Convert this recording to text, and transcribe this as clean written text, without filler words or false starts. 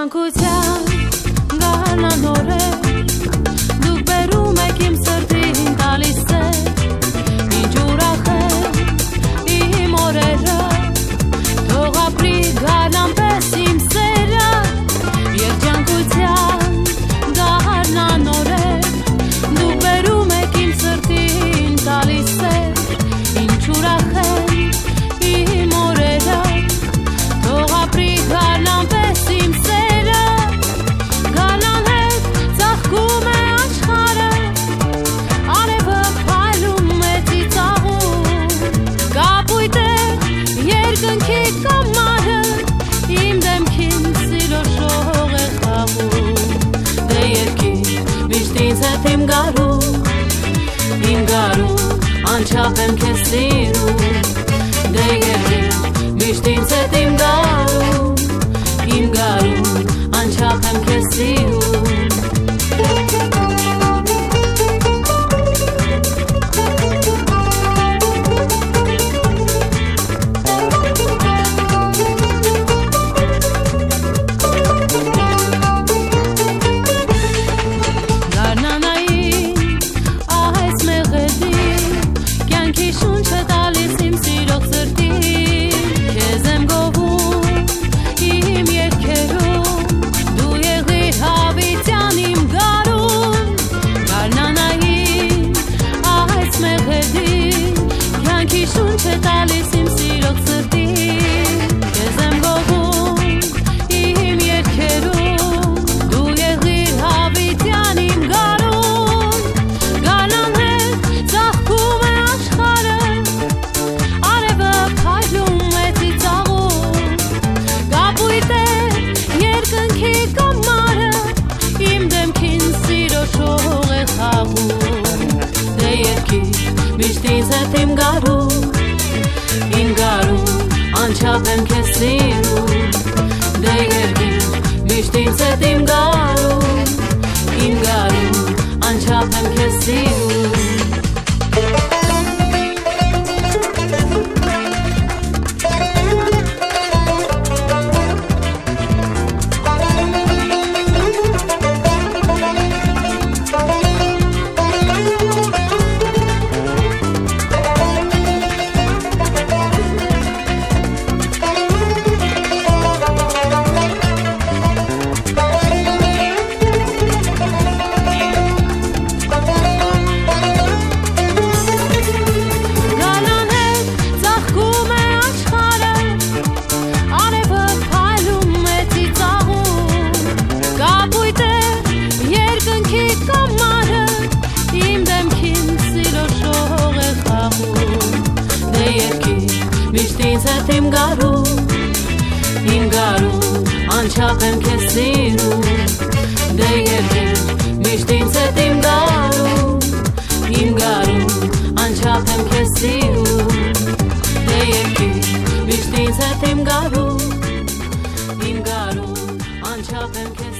Երջանկության գարնան օրեր դուք բերում եք իմ սրտին տալիս է ինչ ուրախ է իմ օրերը թող ապրի գարնան պես իմ սերը Երջանկության գարնան օրեր դուք բերում եք իմ սրտին տալիս է ինչ ուրախ է իմ օրերը թող ապրի գարնան պես իմ սերը գարնան հետ ծաղկում է աշխարհը արևը փայլում է ծիծաղում կապույտ է երկնքի կամարը իմ դեմքին սիրո շող է խաղում դե երկիր միշտ ինձ հետ իմ գարում անչափ եմ քեզ սիրում դե երկիր միշտ ինձ հետ իմ գարում անչափ եմ քեզ սիրում Անչափ եմ քեզ սիրում դե երկիր միշտ ինձ հետ իմ գարում անչափ եմ քեզ սիրում անչափ եմ քեզ սիրում դե երկիր միշտ ինձ հետ իմ գարում անչափ եմ քեզ սիրում դե երկիր միշտ ինձ հետ իմ գարում անչափ եմ քեզ